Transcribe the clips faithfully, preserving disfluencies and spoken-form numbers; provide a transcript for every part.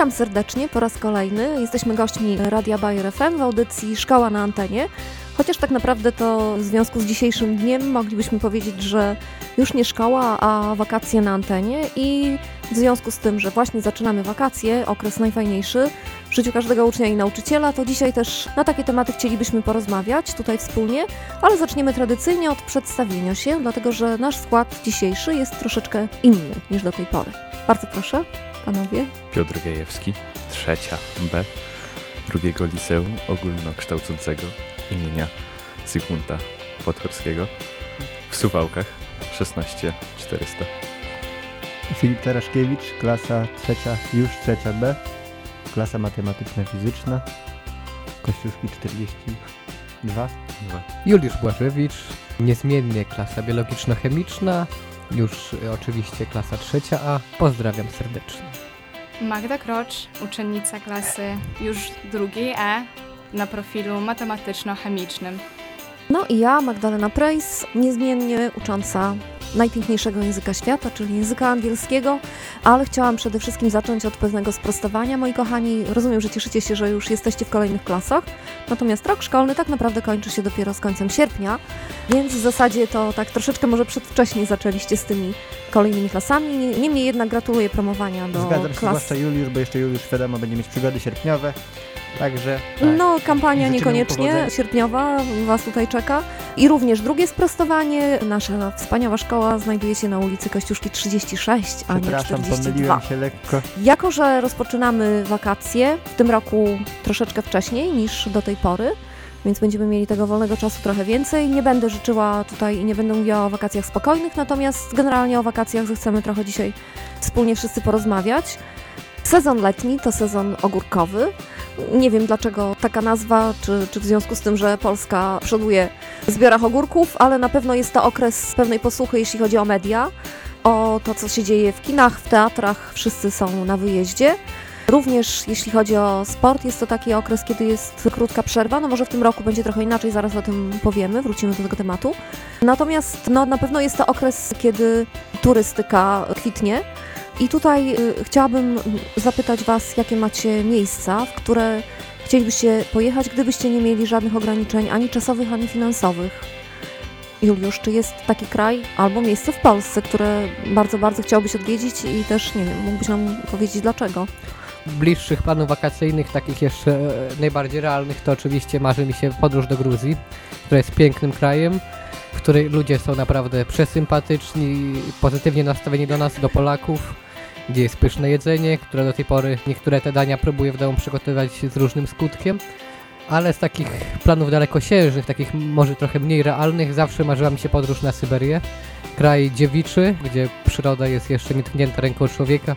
Witam serdecznie po raz kolejny. Jesteśmy gośćmi Radia Bayer F M w audycji Szkoła na antenie. Chociaż tak naprawdę to w związku z dzisiejszym dniem moglibyśmy powiedzieć, że już nie szkoła, a wakacje na antenie i w związku z tym, że właśnie zaczynamy wakacje, okres najfajniejszy w życiu każdego ucznia i nauczyciela, to dzisiaj też na takie tematy chcielibyśmy porozmawiać tutaj wspólnie, ale zaczniemy tradycyjnie od przedstawienia się, dlatego że nasz skład dzisiejszy jest troszeczkę inny niż do tej pory. Bardzo proszę, panowie. Piotr Gajewski, trzecia B, drugiego liceum ogólnokształcącego imienia Zygmunta Podgórskiego w Suwałkach, szesnaście czterysta. Filip Taraszkiewicz, klasa trzecia, już trzecia B, klasa matematyczna-fizyczna, Kościuszki czterdzieści dwa. Juliusz Błażewicz, niezmiennie klasa biologiczno-chemiczna, już oczywiście klasa trzecia A. Pozdrawiam serdecznie. Magda Krocz, uczennica klasy już drugiej E na profilu matematyczno-chemicznym. No i ja, Magdalena Prejs, niezmiennie ucząca najpiękniejszego języka świata, czyli języka angielskiego, ale chciałam przede wszystkim zacząć od pewnego sprostowania. Moi kochani, rozumiem, że cieszycie się, że już jesteście w kolejnych klasach, natomiast rok szkolny tak naprawdę kończy się dopiero z końcem sierpnia, więc w zasadzie to tak troszeczkę może przedwcześnie zaczęliście z tymi kolejnymi klasami. Niemniej jednak gratuluję promowania do Zgadzam się, klas. zwłaszcza Juliusz, bo jeszcze Juliusz wiadomo będzie mieć przygody sierpniowe. Także tak. No, kampania Życzymy niekoniecznie powodzenia. sierpniowa Was tutaj czeka. I również drugie sprostowanie. Nasza wspaniała szkoła znajduje się na ulicy Kościuszki trzydzieści sześć, a nie Przepraszam, czterdzieści dwa. pomyliłem się lekko. Jako że rozpoczynamy wakacje w tym roku troszeczkę wcześniej niż do tej pory, więc będziemy mieli tego wolnego czasu trochę więcej. Nie będę życzyła tutaj i nie będę mówiła o wakacjach spokojnych, natomiast generalnie o wakacjach zechcemy trochę dzisiaj wspólnie wszyscy porozmawiać. Sezon letni to sezon ogórkowy. Nie wiem dlaczego taka nazwa, czy, czy w związku z tym, że Polska przoduje w zbiorach ogórków, ale na pewno jest to okres pewnej posłuchy, jeśli chodzi o media, o to, co się dzieje w kinach, w teatrach, wszyscy są na wyjeździe. Również jeśli chodzi o sport, jest to taki okres, kiedy jest krótka przerwa, no może w tym roku będzie trochę inaczej, zaraz o tym powiemy, wrócimy do tego tematu. Natomiast no, na pewno jest to okres, kiedy turystyka kwitnie. I tutaj y, chciałabym zapytać Was, jakie macie miejsca, w które chcielibyście pojechać, gdybyście nie mieli żadnych ograniczeń ani czasowych, ani finansowych. Juliusz, czy jest taki kraj albo miejsce w Polsce, które bardzo, bardzo chciałbyś odwiedzić i też, nie wiem, mógłbyś nam powiedzieć dlaczego? Bliższych planów wakacyjnych, takich jeszcze e, najbardziej realnych, to oczywiście marzy mi się podróż do Gruzji, która jest pięknym krajem, w której ludzie są naprawdę przesympatyczni, pozytywnie nastawieni do nas, do Polaków, gdzie jest pyszne jedzenie, które do tej pory niektóre te dania próbuję w domu przygotowywać z różnym skutkiem, ale z takich planów dalekosiężnych, takich może trochę mniej realnych, zawsze marzyła mi się podróż na Syberię, kraj dziewiczy, gdzie przyroda jest jeszcze nietknięta ręką człowieka.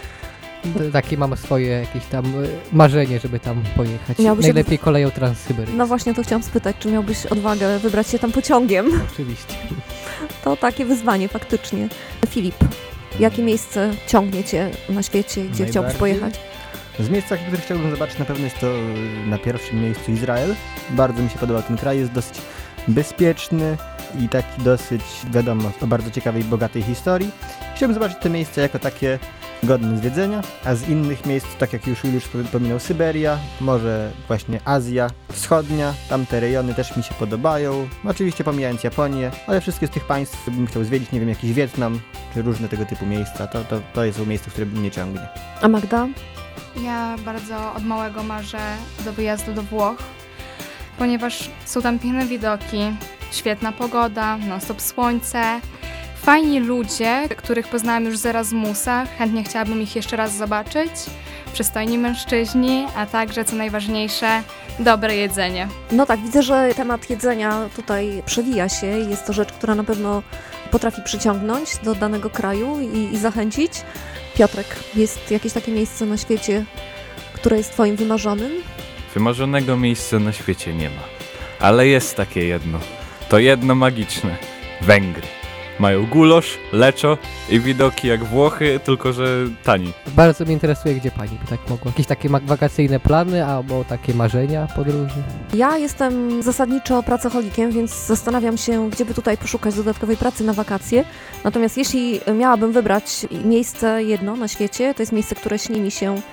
Takie mam swoje jakieś tam marzenie, żeby tam pojechać. Miałbyś Najlepiej od... koleją Transsyberyjską. No właśnie to chciałam spytać, czy miałbyś odwagę wybrać się tam pociągiem? Oczywiście. To takie wyzwanie faktycznie. Filip, jakie miejsce ciągnie Cię na świecie, gdzie chciałbyś pojechać? Z miejsc, które chciałbym zobaczyć, na pewno jest to na pierwszym miejscu Izrael. Bardzo mi się podoba ten kraj, jest dosyć bezpieczny i taki dosyć, wiadomo, o bardzo ciekawej, bogatej historii. Chciałbym zobaczyć to miejsce jako takie godne zwiedzenia, a z innych miejsc, tak jak już Juliusz wspominał, Syberia, może właśnie Azja Wschodnia, tamte rejony też mi się podobają, oczywiście pomijając Japonię, ale wszystkie z tych państw bym chciał zwiedzić, nie wiem, jakiś Wietnam, czy różne tego typu miejsca, to, to, to jest miejsce, które mnie ciągnie. A Magda? Ja bardzo od małego marzę do wyjazdu do Włoch, ponieważ są tam piękne widoki, świetna pogoda, non-stop słońce, fajni ludzie, których poznałam już z Erasmusa, chętnie chciałabym ich jeszcze raz zobaczyć, przystojni mężczyźni, a także, co najważniejsze, dobre jedzenie. No tak, widzę, że temat jedzenia tutaj przewija się. Jest to rzecz, która na pewno potrafi przyciągnąć do danego kraju i, i zachęcić. Piotrek, jest jakieś takie miejsce na świecie, które jest Twoim wymarzonym? Wymarzonego miejsca na świecie nie ma, ale jest takie jedno. To jedno magiczne. Węgry. Mają gulosz, leczo i widoki jak Włochy, tylko że tani. Bardzo mnie interesuje, gdzie pani by tak mogła. Jakieś takie ma- wakacyjne plany albo takie marzenia podróży? Ja jestem zasadniczo pracocholikiem, więc zastanawiam się, gdzie by tutaj poszukać dodatkowej pracy na wakacje. Natomiast jeśli miałabym wybrać miejsce jedno na świecie, to jest miejsce, które śni mi się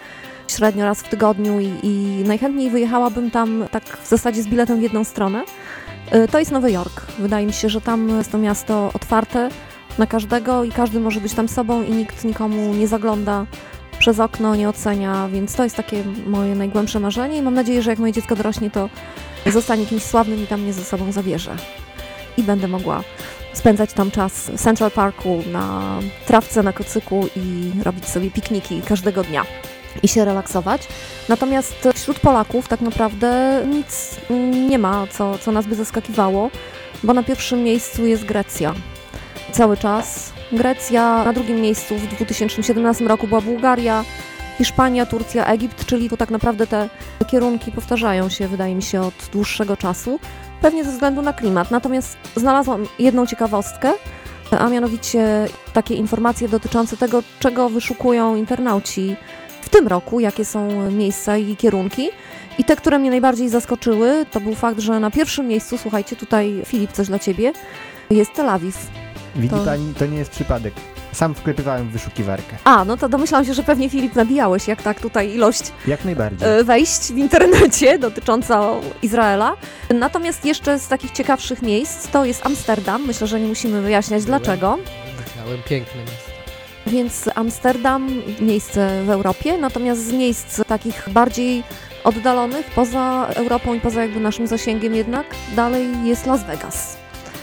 średnio raz w tygodniu i, i najchętniej wyjechałabym tam tak w zasadzie z biletem w jedną stronę. Y, To jest Nowy Jork. Wydaje mi się, że tam jest to miasto otwarte na każdego i każdy może być tam sobą i nikt nikomu nie zagląda przez okno, nie ocenia, więc to jest takie moje najgłębsze marzenie i mam nadzieję, że jak moje dziecko dorośnie, to zostanie kimś sławnym i tam mnie ze sobą zabierze. I będę mogła spędzać tam czas w Central Parku, na trawce, na kocyku i robić sobie pikniki każdego dnia i się relaksować. Natomiast wśród Polaków tak naprawdę nic nie ma, co, co nas by zaskakiwało, bo na pierwszym miejscu jest Grecja. Cały czas. Grecja, na drugim miejscu w dwa tysiące siedemnastym roku była Bułgaria, Hiszpania, Turcja, Egipt, czyli to tak naprawdę te kierunki powtarzają się, wydaje mi się, od dłuższego czasu, pewnie ze względu na klimat. Natomiast znalazłam jedną ciekawostkę, a mianowicie takie informacje dotyczące tego, czego wyszukują internauci w tym roku, jakie są miejsca i kierunki. I te, które mnie najbardziej zaskoczyły, to był fakt, że na pierwszym miejscu, słuchajcie, tutaj Filip, coś dla Ciebie, jest Tel Awiw. Widzi To- pani, to nie jest przypadek. Sam wklepywałem w wyszukiwarkę. A, no to domyślam się, że pewnie Filip nabijałeś, jak tak tutaj ilość Jak najbardziej. e, wejść w internecie dotyczącą Izraela. Natomiast jeszcze z takich ciekawszych miejsc to jest Amsterdam. Myślę, że nie musimy wyjaśniać Byłem. dlaczego. Miałem piękne miasto. Więc Amsterdam, miejsce w Europie, natomiast z miejsc takich bardziej oddalonych, poza Europą i poza jakby naszym zasięgiem jednak, dalej jest Las Vegas.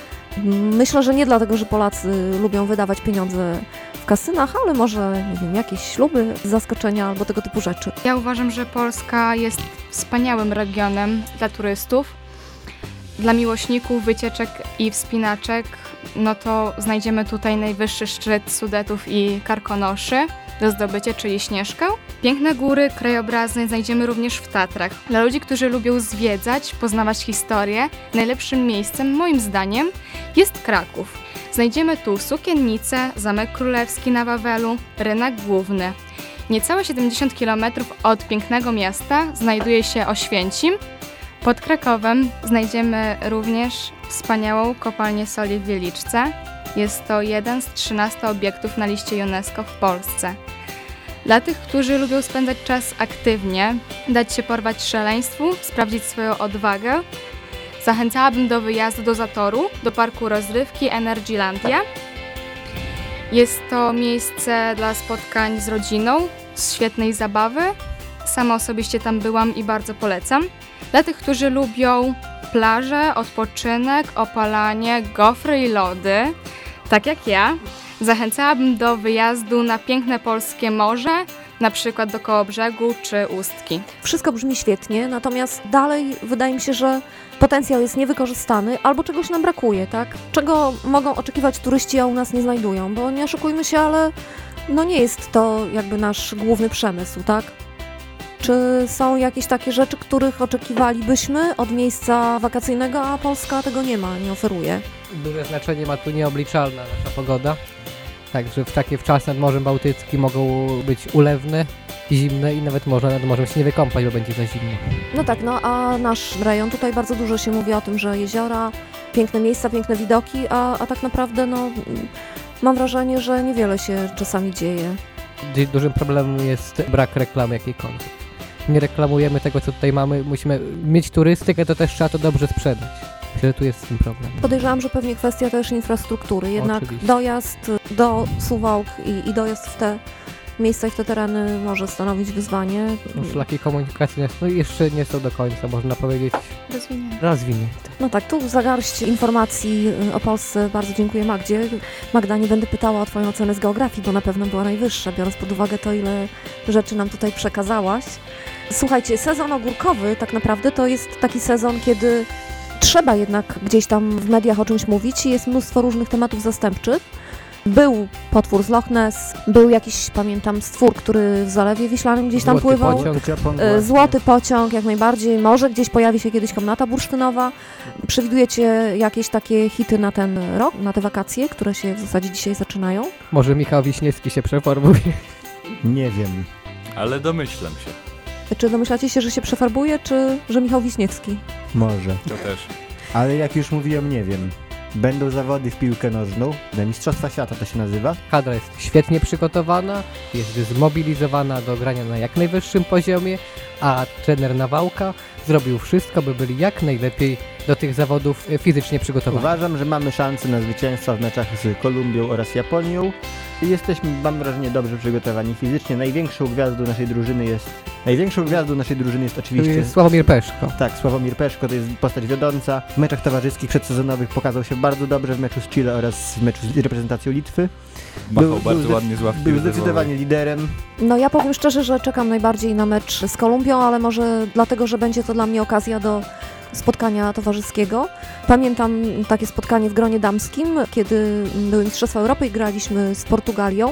Myślę, że nie dlatego, że Polacy lubią wydawać pieniądze w kasynach, ale może, nie wiem, jakieś śluby, zaskoczenia albo tego typu rzeczy. Ja uważam, że Polska jest wspaniałym regionem dla turystów. Dla miłośników wycieczek i wspinaczek, no to znajdziemy tutaj najwyższy szczyt Sudetów i Karkonoszy do zdobycia, czyli Śnieżkę. Piękne góry krajobrazy znajdziemy również w Tatrach. Dla ludzi, którzy lubią zwiedzać, poznawać historię, najlepszym miejscem, moim zdaniem, jest Kraków. Znajdziemy tu sukiennicę, Zamek Królewski na Wawelu, rynek główny. Niecałe siedemdziesiąt kilometrów od pięknego miasta znajduje się Oświęcim. Pod Krakowem znajdziemy również wspaniałą kopalnię soli w Wieliczce. Jest to jeden z trzynastu obiektów na liście UNESCO w Polsce. Dla tych, którzy lubią spędzać czas aktywnie, dać się porwać szaleństwu, sprawdzić swoją odwagę, zachęcałabym do wyjazdu do Zatoru, do parku rozrywki Energylandia. Jest to miejsce dla spotkań z rodziną, z świetnej zabawy. Sama osobiście tam byłam i bardzo polecam. Dla tych, którzy lubią plaże, odpoczynek, opalanie, gofry i lody, tak jak ja, zachęcałabym do wyjazdu na piękne polskie morze, na przykład do Kołobrzegu czy Ustki. Wszystko brzmi świetnie, natomiast dalej wydaje mi się, że potencjał jest niewykorzystany albo czegoś nam brakuje, tak? Czego mogą oczekiwać turyści, a u nas nie znajdują, bo nie oszukujmy się, ale no nie jest to jakby nasz główny przemysł, tak? Czy są jakieś takie rzeczy, których oczekiwalibyśmy od miejsca wakacyjnego, a Polska tego nie ma, nie oferuje? Duże znaczenie ma tu nieobliczalna nasza pogoda. Także w takie wczasy nad Morzem Bałtyckim mogą być ulewne, zimne i nawet można nad morzem się nie wykąpać, bo będzie za zimno. No tak, no a nasz rejon, tutaj bardzo dużo się mówi o tym, że jeziora, piękne miejsca, piękne widoki, a, a tak naprawdę no mam wrażenie, że niewiele się czasami dzieje. Du- Dużym problemem jest brak reklamy jakiejkolwiek. Nie reklamujemy tego, co tutaj mamy. Musimy mieć turystykę, to też trzeba to dobrze sprzedać. Myślę, że tu jest z tym problem. Podejrzewam, że pewnie kwestia też infrastruktury, jednak Oczywiście. dojazd do Suwałk i, i dojazd w te miejsca i w te tereny może stanowić wyzwanie. No, szlaki komunikacyjne no, jeszcze nie są do końca, można powiedzieć, Rozwinięte. rozwinięte. No tak, tu za garść informacji y, o Polsce bardzo dziękuję Magdzie. Magda, nie będę pytała o Twoją ocenę z geografii, bo na pewno była najwyższa, biorąc pod uwagę to, ile rzeczy nam tutaj przekazałaś. Słuchajcie, sezon ogórkowy tak naprawdę to jest taki sezon, kiedy trzeba jednak gdzieś tam w mediach o czymś mówić i jest mnóstwo różnych tematów zastępczych. Był potwór z Loch Ness, był jakiś, pamiętam, stwór, który w Zalewie Wiślanym gdzieś tam Złoty pływał. pociąg. Ciopon E, właśnie. Złoty pociąg, jak najbardziej. Może gdzieś pojawi się kiedyś komnata bursztynowa. Przewidujecie jakieś takie hity na ten rok, na te wakacje, które się w zasadzie dzisiaj zaczynają? Może Michał Wiśniewski się przeformuje. Nie wiem. Ale domyślam się. Czy domyślacie się, że się przefarbuje, czy że Michał Wiśniewski? Może. To też. Ale jak już mówiłem, nie wiem. Będą zawody w piłkę nożną, na Mistrzostwa Świata to się nazywa. Kadra jest świetnie przygotowana, jest zmobilizowana do grania na jak najwyższym poziomie, a trener Nawałka zrobił wszystko, by byli jak najlepiej do tych zawodów e, fizycznie przygotowani. Uważam, że mamy szansę na zwycięstwa w meczach z Kolumbią oraz Japonią. I jesteśmy, mam wrażenie, dobrze przygotowani fizycznie. Największą gwiazdą naszej drużyny jest... Największą gwiazdą naszej drużyny jest To oczywiście... jest Sławomir Peszko. Tak, Sławomir Peszko to jest postać wiodąca. W meczach towarzyskich przedsezonowych pokazał się bardzo dobrze w meczu z Chile oraz w meczu z reprezentacją Litwy. Machał Był- bardzo był ładnie z ławki Był rezerwowej. zdecydowanie liderem. No ja powiem szczerze, że czekam najbardziej na mecz z Kolumbią, ale może dlatego, że będzie to dla mnie okazja do spotkania towarzyskiego. Pamiętam takie spotkanie w gronie damskim, kiedy były Mistrzostwa Europy i graliśmy z Portugalią.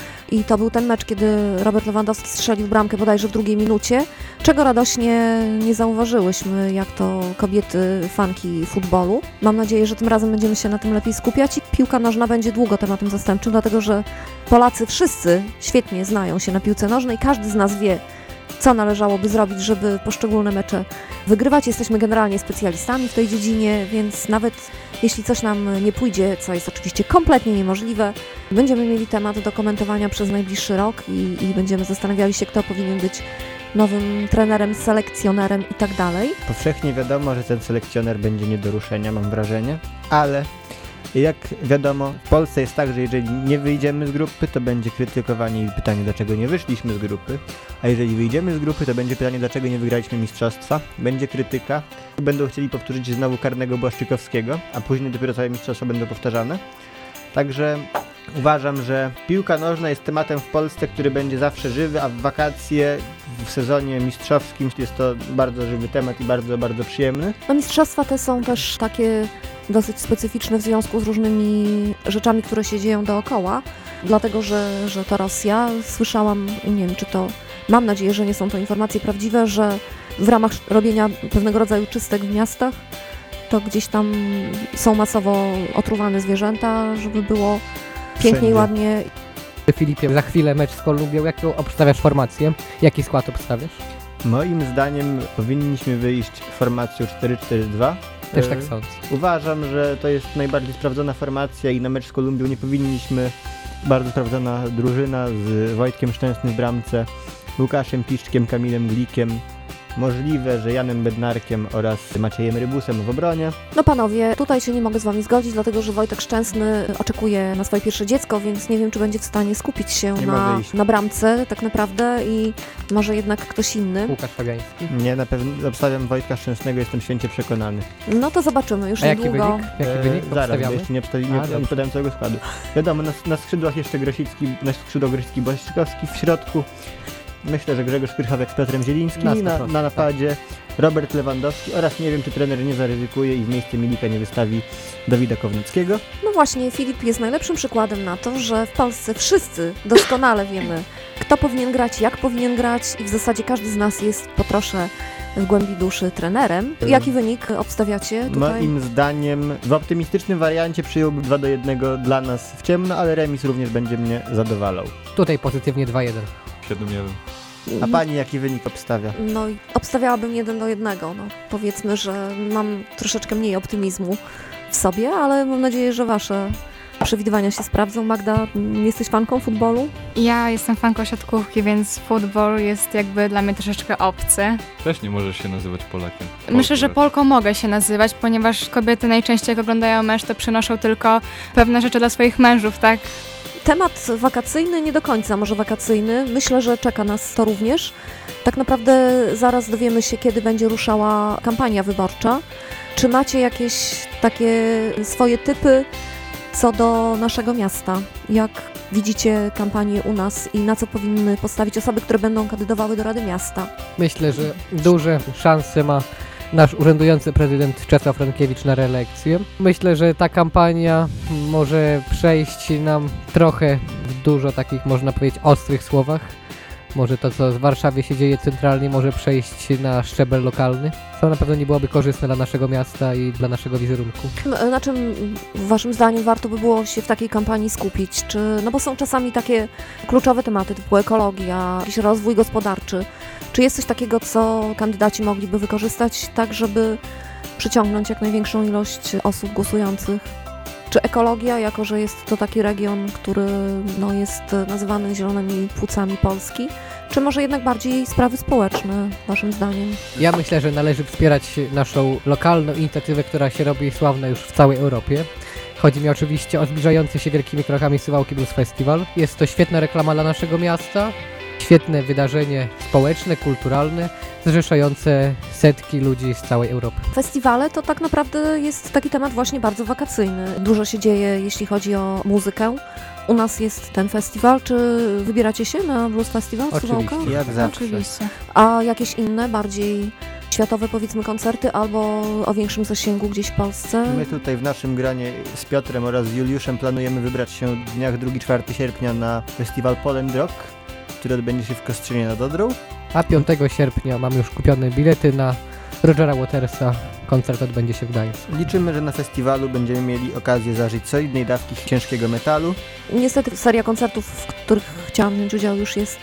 I to był ten mecz, kiedy Robert Lewandowski strzelił bramkę bodajże w drugiej minucie, czego radośnie nie zauważyłyśmy, jak to kobiety, fanki futbolu. Mam nadzieję, że tym razem będziemy się na tym lepiej skupiać i piłka nożna będzie długo tematem zastępczym, dlatego że Polacy wszyscy świetnie znają się na piłce nożnej, każdy z nas wie, co należałoby zrobić, żeby poszczególne mecze wygrywać. Jesteśmy generalnie specjalistami w tej dziedzinie, więc nawet jeśli coś nam nie pójdzie, co jest oczywiście kompletnie niemożliwe, będziemy mieli temat do komentowania przez najbliższy rok i, i będziemy zastanawiali się, kto powinien być nowym trenerem, selekcjonerem i tak dalej. Powszechnie wiadomo, że ten selekcjoner będzie nie do ruszenia, mam wrażenie. Ale jak wiadomo, w Polsce jest tak, że jeżeli nie wyjdziemy z grupy, to będzie krytykowanie i pytanie, dlaczego nie wyszliśmy z grupy. A jeżeli wyjdziemy z grupy, to będzie pytanie, dlaczego nie wygraliśmy mistrzostwa. Będzie krytyka. Będą chcieli powtórzyć znowu karnego Błaszczykowskiego, a później dopiero całe mistrzostwa będą powtarzane. Także uważam, że piłka nożna jest tematem w Polsce, który będzie zawsze żywy, a w wakacje, w sezonie mistrzowskim jest to bardzo żywy temat i bardzo, bardzo przyjemny. No mistrzostwa te są też takie dosyć specyficzne w związku z różnymi rzeczami, które się dzieją dookoła, dlatego że, że to Rosja. Słyszałam, nie wiem czy to, mam nadzieję, że nie są to informacje prawdziwe, że w ramach robienia pewnego rodzaju czystek w miastach, to gdzieś tam są masowo otruwane zwierzęta, żeby było pięknie i Wszędzie. ładnie. Filipie, za chwilę mecz z Kolumbią. Jaką obstawiasz formację? Jaki skład obstawiasz? Moim zdaniem powinniśmy wyjść formacją cztery cztery dwa. Też E, tak sądzę. Uważam, że to jest najbardziej sprawdzona formacja i na mecz z Kolumbią nie powinniśmy. Bardzo sprawdzona drużyna z Wojtkiem Szczęsnym w bramce, Łukaszem Piszczkiem, Kamilem Glikiem, możliwe, że Janem Bednarkiem oraz Maciejem Rybusem w obronie. No panowie, tutaj się nie mogę z wami zgodzić, dlatego że Wojtek Szczęsny oczekuje na swoje pierwsze dziecko, więc nie wiem, czy będzie w stanie skupić się Nie na, może iść. na bramce tak naprawdę i może jednak ktoś inny. Łukasz Fabiański. Nie, na pewno obstawiam Wojtka Szczęsnego, jestem święcie przekonany. No to zobaczymy już A jaki niedługo. wynik? Jaki E, wynik zaraz, bo obstawiamy? jeszcze nie, obstawi, A, nie, dobrze. nie podałem całego składu. Wiadomo, na, na skrzydłach jeszcze Grosicki, na skrzydłach Grosicki Błaszczykowski, w środku myślę, że Grzegorz Pyrchawek z Piotrem Zielińskim, Na na, sto na, procent, na napadzie Robert Lewandowski oraz nie wiem, czy trener nie zaryzykuje i w miejsce Milika nie wystawi Dawida Kownickiego. No właśnie, Filip jest najlepszym przykładem na to, że w Polsce wszyscy doskonale wiemy, kto powinien grać, jak powinien grać i w zasadzie każdy z nas jest po trosze w głębi duszy trenerem. Jaki wynik obstawiacie tutaj? Moim zdaniem w optymistycznym wariancie przyjąłby dwa do jednego dla nas w ciemno, ale remis również będzie mnie zadowalał. Tutaj pozytywnie dwa jeden. siedem jeden. A pani jaki wynik obstawia? No i obstawiałabym jeden do jednego. No, powiedzmy, że mam troszeczkę mniej optymizmu w sobie, ale mam nadzieję, że wasze przewidywania się sprawdzą. Magda, jesteś fanką futbolu? Ja jestem fanką siatkówki, więc futbol jest jakby dla mnie troszeczkę obcy. Też nie możesz się nazywać Polakiem. Myślę, że Polką Polką mogę się nazywać, ponieważ kobiety najczęściej jak oglądają mecz, to przynoszą tylko pewne rzeczy dla swoich mężów, tak? Temat wakacyjny, nie do końca może wakacyjny. Myślę, że czeka nas to również. Tak naprawdę zaraz dowiemy się, kiedy będzie ruszała kampania wyborcza. Czy macie jakieś takie swoje typy co do naszego miasta? Jak widzicie kampanię u nas i na co powinny postawić osoby, które będą kandydowały do Rady Miasta? Myślę, że duże szanse ma nasz urzędujący prezydent Czesław Frankiewicz na reelekcję. Myślę, że ta kampania może przejść nam trochę w dużo takich, można powiedzieć, ostrych słowach. Może to, co w Warszawie się dzieje centralnie, może przejść na szczebel lokalny, co na pewno nie byłoby korzystne dla naszego miasta i dla naszego wizerunku. Na czym waszym zdaniem warto by było się w takiej kampanii skupić? Czy, no bo są czasami takie kluczowe tematy typu ekologia, jakiś rozwój gospodarczy. Czy jest coś takiego, co kandydaci mogliby wykorzystać tak, żeby przyciągnąć jak największą ilość osób głosujących? ekologia, jako że jest to taki region, który no, jest nazywany zielonymi płucami Polski, czy może jednak bardziej sprawy społeczne, waszym zdaniem? Ja myślę, że należy wspierać naszą lokalną inicjatywę, która się robi sławna już w całej Europie. Chodzi mi oczywiście o zbliżający się wielkimi krokami Suwałki Blues Festival. Jest to świetna reklama dla naszego miasta, świetne wydarzenie społeczne, kulturalne, zrzeszające setki ludzi z całej Europy. Festiwale to tak naprawdę jest taki temat właśnie bardzo wakacyjny. Dużo się dzieje, jeśli chodzi o muzykę. U nas jest ten festiwal. Czy wybieracie się na Blues Festival w Oczywiście. Suwałkach? Jak zawsze. Oczywiście. A jakieś inne, bardziej światowe powiedzmy koncerty albo o większym zasięgu gdzieś w Polsce? My tutaj w naszym gronie z Piotrem oraz z Juliuszem planujemy wybrać się w dniach drugiego do czwartego sierpnia na festiwal Poland Rock, który odbędzie się w Kostrzynie nad Odrą. A piątego sierpnia mam już kupione bilety na Rogera Watersa. Koncert odbędzie się w Gdańsku. Liczymy, że na festiwalu będziemy mieli okazję zażyć solidnej dawki ciężkiego metalu. Niestety seria koncertów, w których chciałam wziąć udział, już jest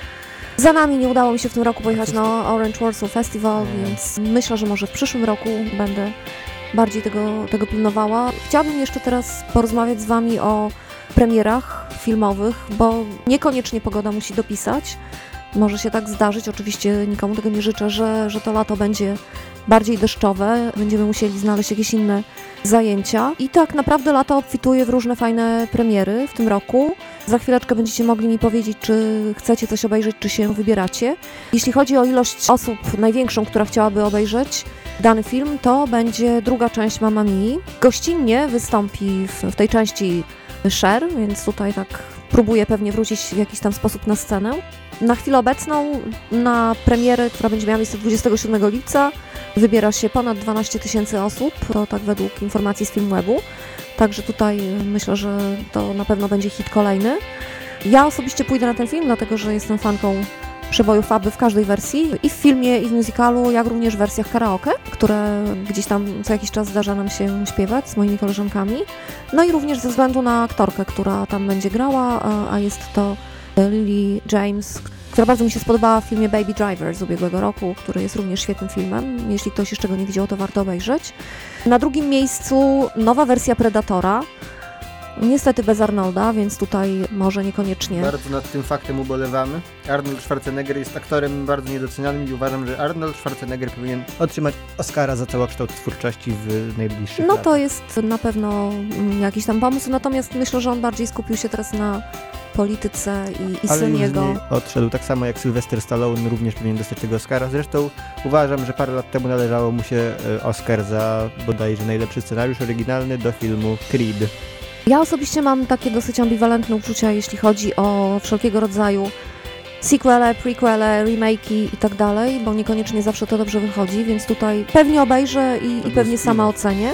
za nami. Nie udało mi się w tym roku pojechać na Orange Warsaw Festival, Nie. więc myślę, że może w przyszłym roku będę bardziej tego, tego pilnowała. Chciałabym jeszcze teraz porozmawiać z wami o premierach filmowych, bo niekoniecznie pogoda musi dopisać. Może się tak zdarzyć, oczywiście nikomu tego nie życzę, że, że to lato będzie bardziej deszczowe, będziemy musieli znaleźć jakieś inne zajęcia. I tak naprawdę lato obfituje w różne fajne premiery w tym roku. Za chwileczkę będziecie mogli mi powiedzieć, czy chcecie coś obejrzeć, czy się wybieracie. Jeśli chodzi o ilość osób największą, która chciałaby obejrzeć dany film, to będzie druga część Mamma Mii. Gościnnie wystąpi w, w tej części Cher, więc tutaj tak próbuję pewnie wrócić w jakiś tam sposób na scenę. Na chwilę obecną na premierę, która będzie miała miejsce dwudziestego siódmego lipca, wybiera się ponad dwanaście tysięcy osób, to tak według informacji z Filmwebu. Także tutaj myślę, że to na pewno będzie hit kolejny. Ja osobiście pójdę na ten film, dlatego że jestem fanką przebojów Abby w każdej wersji, i w filmie, i w musicalu, jak również w wersjach karaoke, które gdzieś tam co jakiś czas zdarza nam się śpiewać z moimi koleżankami. No i również ze względu na aktorkę, która tam będzie grała, a, a jest to Lily James, która bardzo mi się spodobała w filmie Baby Driver z ubiegłego roku, który jest również świetnym filmem. Jeśli ktoś jeszcze go nie widział, to warto obejrzeć. Na drugim miejscu nowa wersja Predatora. Niestety bez Arnolda, więc tutaj może niekoniecznie. Bardzo nad tym faktem ubolewamy. Arnold Schwarzenegger jest aktorem bardzo niedocenianym i uważam, że Arnold Schwarzenegger powinien otrzymać Oscara za całokształt twórczości w najbliższych No latach. to jest na pewno mm, jakiś tam pomysł, natomiast myślę, że on bardziej skupił się teraz na polityce i, i Ale syn już z jego. niej odszedł, tak samo jak Sylvester Stallone również powinien dostać tego Oscara. Zresztą uważam, że parę lat temu należało mu się e, Oscar za bodajże najlepszy scenariusz oryginalny do filmu Creed. Ja osobiście mam takie dosyć ambiwalentne uczucia, jeśli chodzi o wszelkiego rodzaju sequele, prequele, remake'i i tak dalej, bo niekoniecznie zawsze to dobrze wychodzi, więc tutaj pewnie obejrzę i, i pewnie sama ocenię.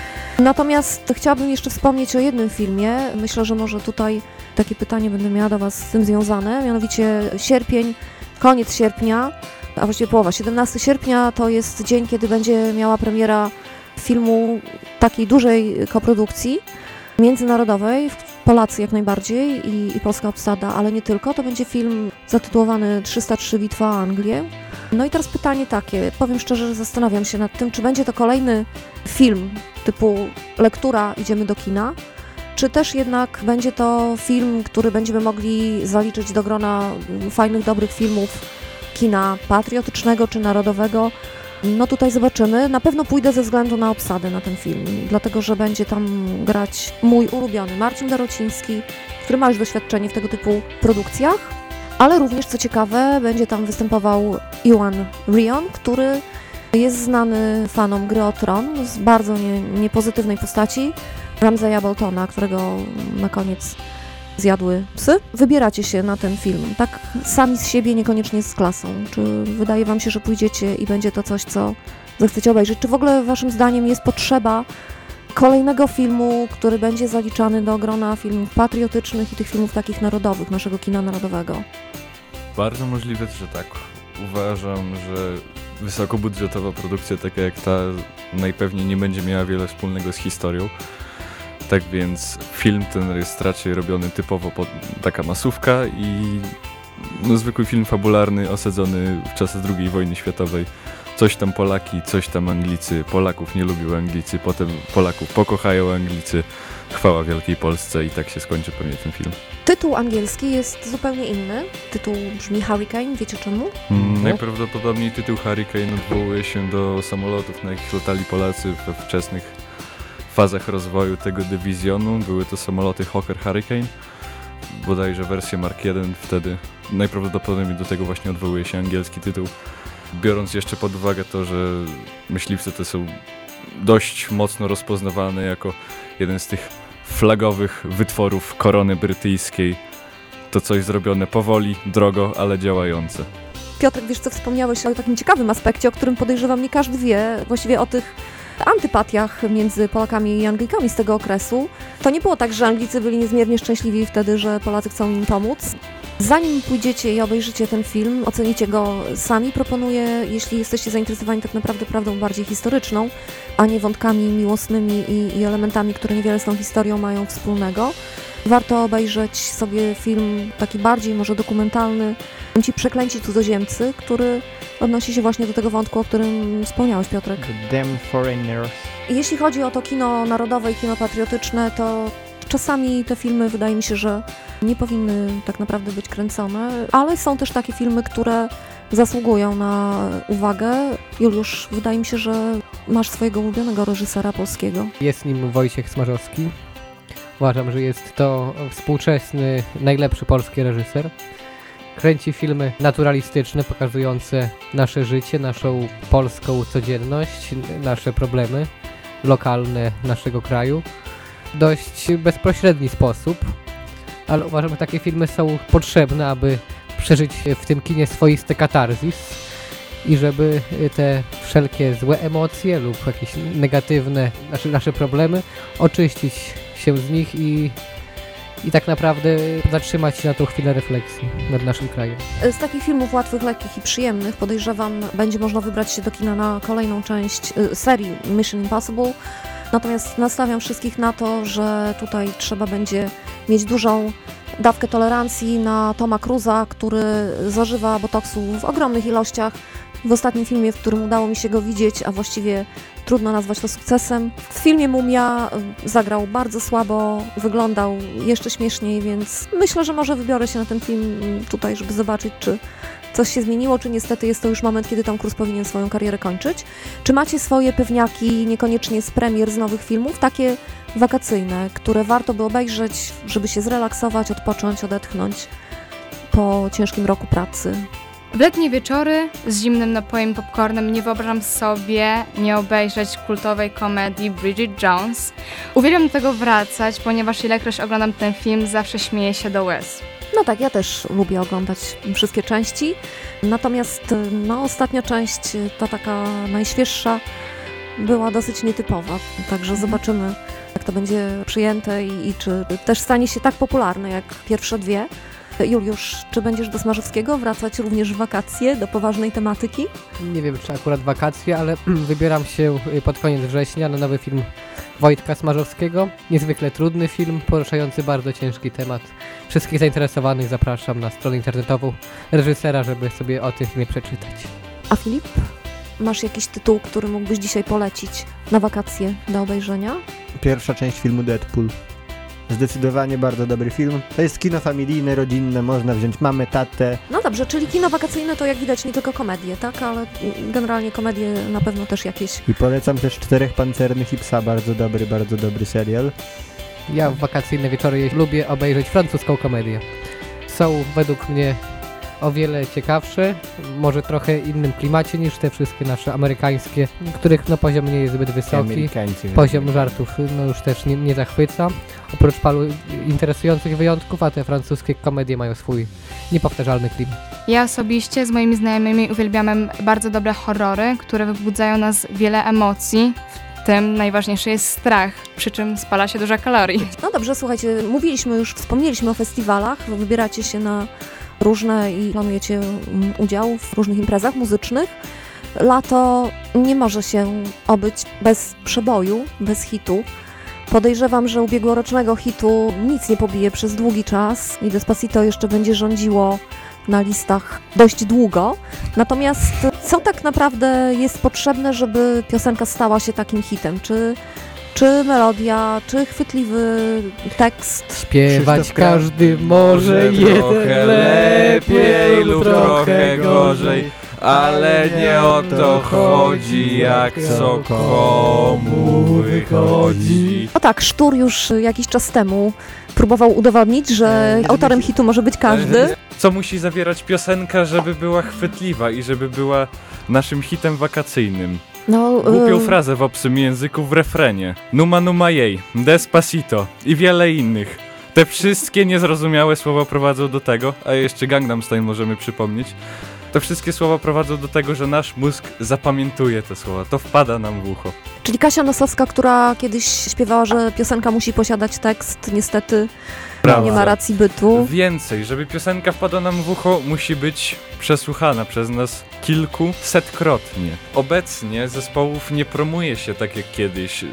Natomiast chciałabym jeszcze wspomnieć o jednym filmie. Myślę, że może tutaj takie pytanie będę miała do Was z tym związane, mianowicie sierpień, koniec sierpnia, a właściwie połowa, siedemnastego sierpnia to jest dzień, kiedy będzie miała premiera filmu takiej dużej koprodukcji międzynarodowej, Polacy jak najbardziej i, i polska obsada, ale nie tylko. To będzie film zatytułowany trzysta trzy Bitwa o Anglię. No i teraz pytanie takie, powiem szczerze, że zastanawiam się nad tym, czy będzie to kolejny film typu lektura, idziemy do kina, czy też jednak będzie to film, który będziemy mogli zaliczyć do grona fajnych, dobrych filmów kina patriotycznego czy narodowego. No tutaj zobaczymy. Na pewno pójdę ze względu na obsadę na ten film, dlatego że będzie tam grać mój ulubiony Marcin Dorociński, który ma już doświadczenie w tego typu produkcjach, ale również, co ciekawe, będzie tam występował Iwan Rion, który jest znany fanom Gry o Tron z bardzo nie, niepozytywnej postaci Ramsaya Boltona, którego na koniec zjadły psy. Wybieracie się na ten film, tak sami z siebie, niekoniecznie z klasą. Czy wydaje Wam się, że pójdziecie i będzie to coś, co zechcecie obejrzeć? Czy w ogóle Waszym zdaniem jest potrzeba kolejnego filmu, który będzie zaliczany do grona filmów patriotycznych i tych filmów takich narodowych, naszego kina narodowego? Bardzo możliwe, że tak. Uważam, że wysokobudżetowa produkcja taka jak ta najpewniej nie będzie miała wiele wspólnego z historią. Tak więc film ten jest raczej robiony typowo pod taka masówka i no, zwykły film fabularny osadzony w czasach drugiej wojny światowej. coś tam Polaki, coś tam Anglicy, Polaków nie lubią Anglicy, potem Polaków pokochają Anglicy, chwała Wielkiej Polsce i tak się skończy pewnie ten film. Tytuł angielski jest zupełnie inny. Tytuł brzmi Hurricane, wiecie czemu? Mm, najprawdopodobniej tytuł Hurricane odwołuje się do samolotów, na jakich latali Polacy we wczesnych fazach rozwoju tego dywizjonu. Były to samoloty Hawker Hurricane, bodajże wersja Mark jeden wtedy. Najprawdopodobniej do tego właśnie odwołuje się angielski tytuł. Biorąc jeszcze pod uwagę to, że myśliwce te są dość mocno rozpoznawane jako jeden z tych flagowych wytworów korony brytyjskiej. To coś zrobione powoli, drogo, ale działające. Piotrek, wiesz co, wspomniałeś o takim ciekawym aspekcie, o którym podejrzewam nie każdy wie, właściwie o tych antypatiach między Polakami i Anglikami z tego okresu. To nie było tak, że Anglicy byli niezmiernie szczęśliwi wtedy, że Polacy chcą im pomóc. Zanim pójdziecie i obejrzycie ten film, ocenicie go sami, proponuję, jeśli jesteście zainteresowani tak naprawdę prawdą bardziej historyczną, a nie wątkami miłosnymi i, i elementami, które niewiele z tą historią mają wspólnego. Warto obejrzeć sobie film taki bardziej może dokumentalny, Ci przeklęci cudzoziemcy, który odnosi się właśnie do tego wątku, o którym wspomniałeś, Piotrek. The Damn Foreigners. Jeśli chodzi o to kino narodowe i kino patriotyczne, to czasami te filmy wydaje mi się, że nie powinny tak naprawdę być kręcone, ale są też takie filmy, które zasługują na uwagę. Juliusz, wydaje mi się, że masz swojego ulubionego reżysera polskiego. Jest nim Wojciech Smarzowski. Uważam, że jest to współczesny, najlepszy polski reżyser. Kręci filmy naturalistyczne, pokazujące nasze życie, naszą polską codzienność, nasze problemy lokalne naszego kraju. W dość bezpośredni sposób, ale uważam, że takie filmy są potrzebne, aby przeżyć w tym kinie swoisty katarzis i żeby te wszelkie złe emocje lub jakieś negatywne nasze, nasze problemy oczyścić się z nich i, i tak naprawdę zatrzymać się na tą chwilę refleksji nad naszym krajem. Z takich filmów łatwych, lekkich i przyjemnych podejrzewam będzie można wybrać się do kina na kolejną część y, serii Mission Impossible. Natomiast nastawiam wszystkich na to, że tutaj trzeba będzie mieć dużą dawkę tolerancji na Toma Cruise'a, który zażywa botoksu w ogromnych ilościach. W ostatnim filmie, w którym udało mi się go widzieć, a właściwie trudno nazwać to sukcesem, w filmie Mumia zagrał bardzo słabo, wyglądał jeszcze śmieszniej, więc myślę, że może wybiorę się na ten film tutaj, żeby zobaczyć, czy coś się zmieniło, czy niestety jest to już moment, kiedy Tom Cruise powinien swoją karierę kończyć. Czy macie swoje pewniaki, niekoniecznie z premier, z nowych filmów, takie wakacyjne, które warto by obejrzeć, żeby się zrelaksować, odpocząć, odetchnąć po ciężkim roku pracy? W letnie wieczory z zimnym napojem i popcornem nie wyobrażam sobie nie obejrzeć kultowej komedii Bridget Jones. Uwielbiam do tego wracać, ponieważ ilekroć oglądam ten film, zawsze śmieję się do łez. No tak, ja też lubię oglądać wszystkie części, natomiast no, ostatnia część, ta taka najświeższa, była dosyć nietypowa, także zobaczymy, jak to będzie przyjęte i, i czy też stanie się tak popularne jak pierwsze dwie. Juliusz, czy będziesz do Smarzowskiego wracać również w wakacje, do poważnej tematyki? Nie wiem, czy akurat wakacje, ale wybieram się pod koniec września na nowy film Wojtka Smarzowskiego. Niezwykle trudny film, poruszający bardzo ciężki temat. Wszystkich zainteresowanych zapraszam na stronę internetową reżysera, żeby sobie o tym filmie przeczytać. A Filip, masz jakiś tytuł, który mógłbyś dzisiaj polecić na wakacje do obejrzenia? Pierwsza część filmu Deadpool. Zdecydowanie bardzo dobry film. To jest kino familijne, rodzinne, można wziąć mamę, tatę. No dobrze, czyli kino wakacyjne to jak widać nie tylko komedie, tak? Ale generalnie komedie na pewno też jakieś. I polecam też Czterech Pancernych i Psa, bardzo dobry, bardzo dobry serial. Ja w wakacyjne wieczory lubię obejrzeć francuską komedię. Są według mnie o wiele ciekawsze, może trochę innym klimacie niż te wszystkie nasze amerykańskie, których no, poziom nie jest zbyt wysoki. Amerykańcy. Poziom żartów no, już też nie, nie zachwyca, oprócz paru interesujących wyjątków, a te francuskie komedie mają swój niepowtarzalny klimat. Ja osobiście z moimi znajomymi uwielbiamy bardzo dobre horrory, które wybudzają nas wiele emocji. W tym najważniejszy jest strach, przy czym spala się dużo kalorii. No dobrze, słuchajcie, mówiliśmy już, wspomnieliśmy o festiwalach, wybieracie się na różne i planujecie udział w różnych imprezach muzycznych. Lato nie może się obyć bez przeboju, bez hitu. Podejrzewam, że ubiegłorocznego hitu nic nie pobije przez długi czas i Despacito jeszcze będzie rządziło na listach dość długo. Natomiast Co tak naprawdę jest potrzebne, żeby piosenka stała się takim hitem? Czy, czy melodia, czy chwytliwy tekst? Śpiewać Krzysztof Kra- każdy może jeden trochę lepiej lub trochę gorzej. ale nie o to chodzi, jak co komu wychodzi. No tak, Sztur już jakiś czas temu próbował udowodnić, że Eee, autorem żeby- hitu może być każdy. Co musi zawierać piosenka, żeby była chwytliwa i żeby była naszym hitem wakacyjnym? No, Głupią e, frazę w obcym języku w refrenie. Numa numa jej, Despacito i wiele innych. Te wszystkie niezrozumiałe słowa prowadzą do tego, a jeszcze Gangnam Style możemy przypomnieć. Te wszystkie słowa prowadzą do tego, że nasz mózg zapamiętuje te słowa. To wpada nam w ucho. Czyli Kasia Nosowska, która kiedyś śpiewała, że piosenka musi posiadać tekst, niestety Prawda. nie ma racji bytu. Więcej, żeby piosenka wpadła nam w ucho, musi być przesłuchana przez nas kilkusetkrotnie. Obecnie zespołów nie promuje się tak jak kiedyś.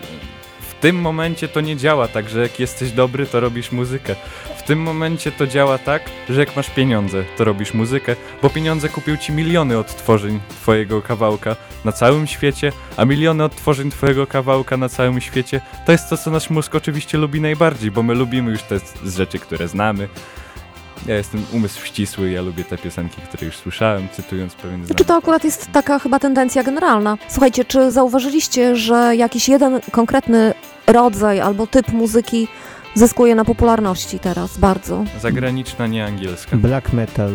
W tym momencie to nie działa tak, że jak jesteś dobry, to robisz muzykę. W tym momencie to działa tak, że jak masz pieniądze, to robisz muzykę, bo pieniądze kupią ci miliony odtworzeń twojego kawałka na całym świecie, a miliony odtworzeń twojego kawałka na całym świecie to jest to, co nasz mózg oczywiście lubi najbardziej, bo my lubimy już te z rzeczy, które znamy. Ja jestem umysł ścisły, ja lubię te piosenki, które już słyszałem, cytując pewien Czy to akurat jest taka chyba tendencja generalna? Słuchajcie, czy zauważyliście, że jakiś jeden konkretny rodzaj albo typ muzyki zyskuje na popularności teraz bardzo? Zagraniczna, nie angielska. Black metal.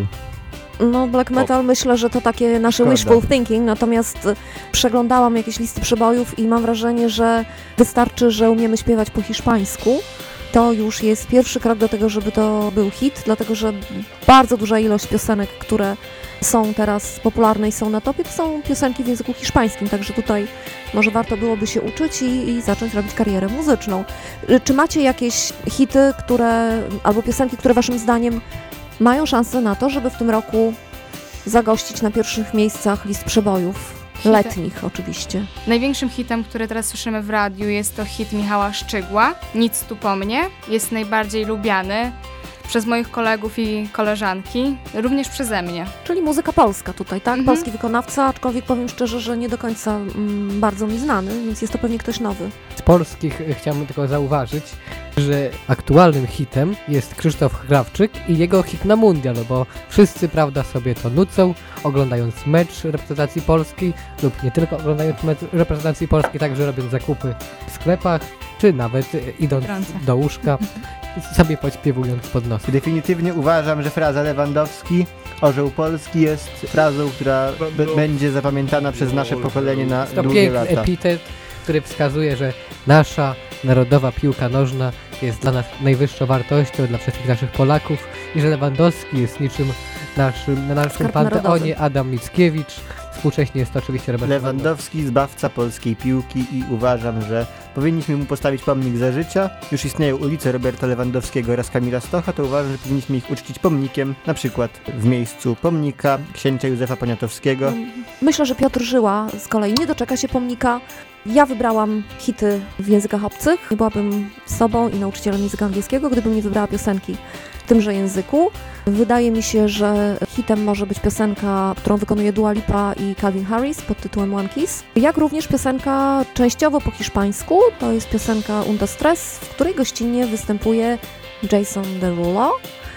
No, black metal myślę, że to takie nasze Szkoda. wishful thinking, natomiast y, przeglądałam jakieś listy przebojów i mam wrażenie, że wystarczy, że umiemy śpiewać po hiszpańsku. To już jest pierwszy krok do tego, żeby to był hit, dlatego że bardzo duża ilość piosenek, które są teraz popularne i są na topie, to są piosenki w języku hiszpańskim, także tutaj może warto byłoby się uczyć i, i zacząć robić karierę muzyczną. Y, Czy macie jakieś hity, które, albo piosenki, które waszym zdaniem mają szansę na to, żeby w tym roku zagościć na pierwszych miejscach list przebojów? Hity. Letnich oczywiście. Największym hitem, który teraz słyszymy w radiu, jest to hit Michała Szczygła, Nic tu po mnie. Jest najbardziej lubiany przez moich kolegów i koleżanki, również przeze mnie. Czyli muzyka polska tutaj, tak? Mhm. Polski wykonawca, aczkolwiek powiem szczerze, że nie do końca mm, bardzo mi znany, więc jest to pewnie ktoś nowy. Z polskich e, chciałbym tylko zauważyć, że aktualnym hitem jest Krzysztof Krawczyk i jego hit na mundial, bo wszyscy, prawda, sobie to nucą, oglądając mecz reprezentacji Polski lub nie tylko oglądając mecz reprezentacji Polski, także robiąc zakupy w sklepach, czy nawet e, idąc Trącę. do łóżka, sobie podśpiewując pod nosem. Definitywnie uważam, że fraza Lewandowski, orzeł Polski jest frazą, która b- będzie zapamiętana przez nasze pokolenie na To długie piękny lata. epitet, który wskazuje, że nasza narodowa piłka nożna jest dla nas najwyższą wartością, dla wszystkich naszych Polaków i że Lewandowski jest niczym naszym, na naszym Skarb panteonie narodowy. Adam Mickiewicz. Współcześnie jest to oczywiście Robert Lewandowski, zbawca polskiej piłki i uważam, że powinniśmy mu postawić pomnik za życia. Już istnieją ulice Roberta Lewandowskiego oraz Kamila Stocha, to uważam, że powinniśmy ich uczcić pomnikiem, na przykład w miejscu pomnika księcia Józefa Poniatowskiego. Myślę, że Piotr Żyła z kolei nie doczeka się pomnika. Ja wybrałam hity w językach obcych. Byłabym sobą i nauczycielem języka angielskiego, gdybym nie wybrała piosenki w tymże języku. Wydaje mi się, że hitem może być piosenka, którą wykonuje Dua Lipa i Calvin Harris pod tytułem One Kiss. Jak również piosenka częściowo po hiszpańsku, to jest piosenka Undo Stress, w której gościnnie występuje Jason Derulo.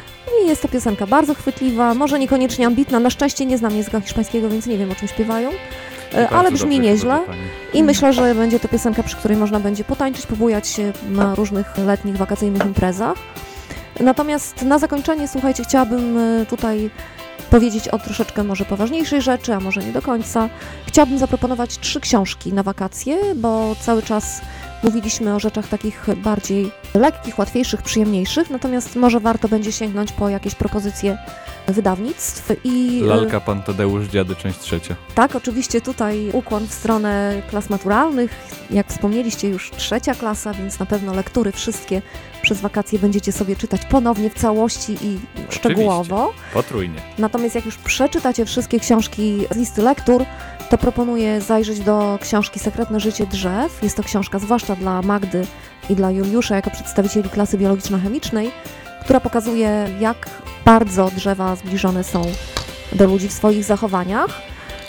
I jest to piosenka bardzo chwytliwa, może niekoniecznie ambitna. Na szczęście nie znam języka hiszpańskiego, więc nie wiem, o czym śpiewają. E, Bardzo Ale brzmi dobrze, nieźle droga pani. i myślę, że będzie to piosenka, przy której można będzie potańczyć, pobujać się na różnych letnich, wakacyjnych imprezach. Natomiast na zakończenie, słuchajcie, chciałabym e, tutaj powiedzieć o troszeczkę może poważniejszej rzeczy, a może nie do końca. Chciałabym zaproponować trzy książki na wakacje, bo cały czas mówiliśmy o rzeczach takich bardziej lekkich, łatwiejszych, przyjemniejszych, natomiast może warto będzie sięgnąć po jakieś propozycje wydawnictw i... e, Lalka, Pan Tadeusz, Dziady, część trzecia. Tak, oczywiście tutaj ukłon w stronę klas maturalnych. Jak wspomnieliście, już trzecia klasa, więc na pewno lektury wszystkie przez wakacje będziecie sobie czytać ponownie w całości i szczegółowo. Potrójnie. Natomiast jak już przeczytacie wszystkie książki z listy lektur, to proponuję zajrzeć do książki Sekretne życie drzew. Jest to książka zwłaszcza dla Magdy i dla Juliusza jako przedstawicieli klasy biologiczno-chemicznej, która pokazuje, jak bardzo drzewa zbliżone są do ludzi w swoich zachowaniach.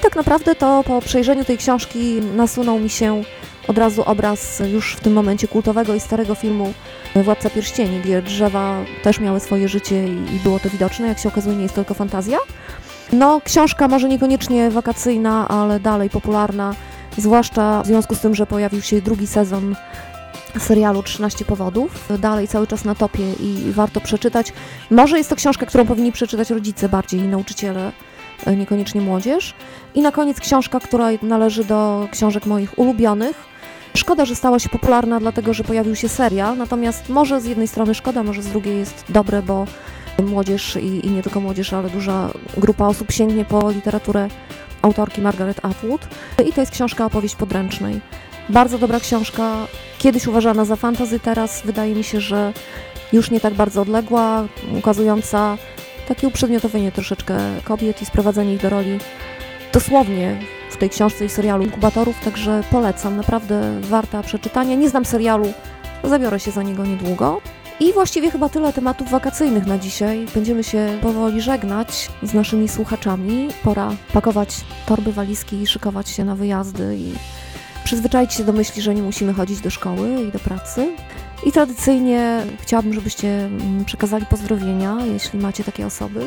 tak naprawdę to po przejrzeniu tej książki nasunął mi się od razu obraz już w tym momencie kultowego i starego filmu Władca Pierścieni, gdzie drzewa też miały swoje życie i, i było to widoczne. Jak się okazuje, nie jest to tylko fantazja. No, książka może niekoniecznie wakacyjna, ale dalej popularna, zwłaszcza w związku z tym, że pojawił się drugi sezon serialu trzynaście powodów. Dalej cały czas na topie i warto przeczytać. Może jest to książka, którą powinni przeczytać rodzice bardziej i nauczyciele, niekoniecznie młodzież. I na koniec książka, która należy do książek moich ulubionych. Szkoda, że stała się popularna, dlatego że pojawił się serial, natomiast może z jednej strony szkoda, może z drugiej jest dobre, bo młodzież i, i nie tylko młodzież, ale duża grupa osób sięgnie po literaturę autorki Margaret Atwood. I to jest książka Opowieść podręcznej. Bardzo dobra książka, kiedyś uważana za fantasy, teraz wydaje mi się, że już nie tak bardzo odległa, ukazująca takie uprzedmiotowienie troszeczkę kobiet i sprowadzenie ich do roli dosłownie w tej książce i serialu inkubatorów, także polecam, naprawdę warta przeczytania. Nie znam serialu, zabiorę się za niego niedługo. I właściwie chyba tyle tematów wakacyjnych na dzisiaj. Będziemy się powoli żegnać z naszymi słuchaczami. Pora pakować torby, walizki i szykować się na wyjazdy i przyzwyczaić się do myśli, że nie musimy chodzić do szkoły i do pracy. I tradycyjnie chciałabym, żebyście przekazali pozdrowienia, jeśli macie takie osoby.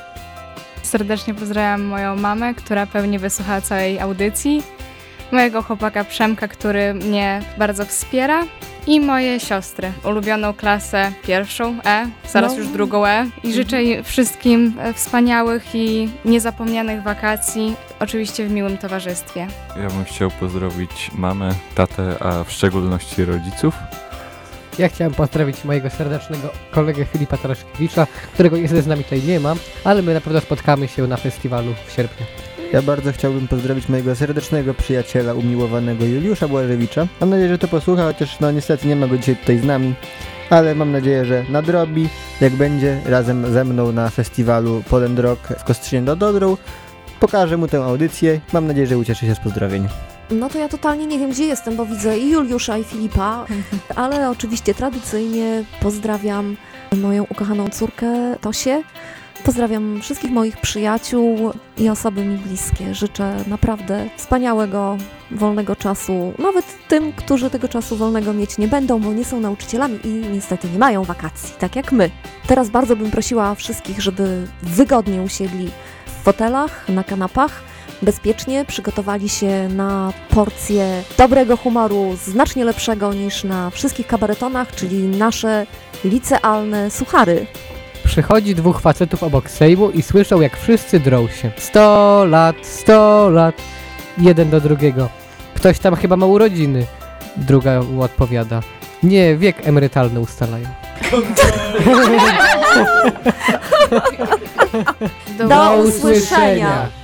Serdecznie pozdrawiam moją mamę, która pewnie wysłuchała całej audycji, mojego chłopaka Przemka, który mnie bardzo wspiera, i moje siostry, ulubioną klasę pierwszą E, zaraz No. już drugą E, i życzę im wszystkim wspaniałych i niezapomnianych wakacji, oczywiście w miłym towarzystwie. Ja bym chciał pozdrowić mamę, tatę, a w szczególności rodziców. Ja chciałem pozdrowić mojego serdecznego kolegę Filipa Taraszkiewicza, którego niestety z nami tutaj nie ma, ale my na pewno spotkamy się na festiwalu w sierpniu. Ja bardzo chciałbym pozdrowić mojego serdecznego przyjaciela, umiłowanego Juliusza Błażewicza. Mam nadzieję, że to posłucha, chociaż no niestety nie ma go dzisiaj tutaj z nami, ale mam nadzieję, że nadrobi, jak będzie razem ze mną na festiwalu Poland Rock w Kostrzynie nad Odrą. Pokażę mu tę audycję. Mam nadzieję, że ucieszy się z pozdrowień. No to ja totalnie nie wiem, gdzie jestem, bo widzę i Juliusza, i Filipa, ale oczywiście tradycyjnie pozdrawiam moją ukochaną córkę Tosię. Pozdrawiam wszystkich moich przyjaciół i osoby mi bliskie. Życzę naprawdę wspaniałego, wolnego czasu, nawet tym, którzy tego czasu wolnego mieć nie będą, bo nie są nauczycielami i niestety nie mają wakacji, tak jak my. Teraz bardzo bym prosiła wszystkich, żeby wygodnie usiedli w fotelach, na kanapach, bezpiecznie przygotowali się na porcję dobrego humoru, znacznie lepszego niż na wszystkich kabaretonach, czyli nasze licealne suchary. Przychodzi dwóch facetów obok Sejmu i słyszą, jak wszyscy drą się. Sto lat, sto lat, jeden do drugiego. Ktoś tam chyba ma urodziny. Druga mu odpowiada. Nie, wiek emerytalny ustalają. Do usłyszenia!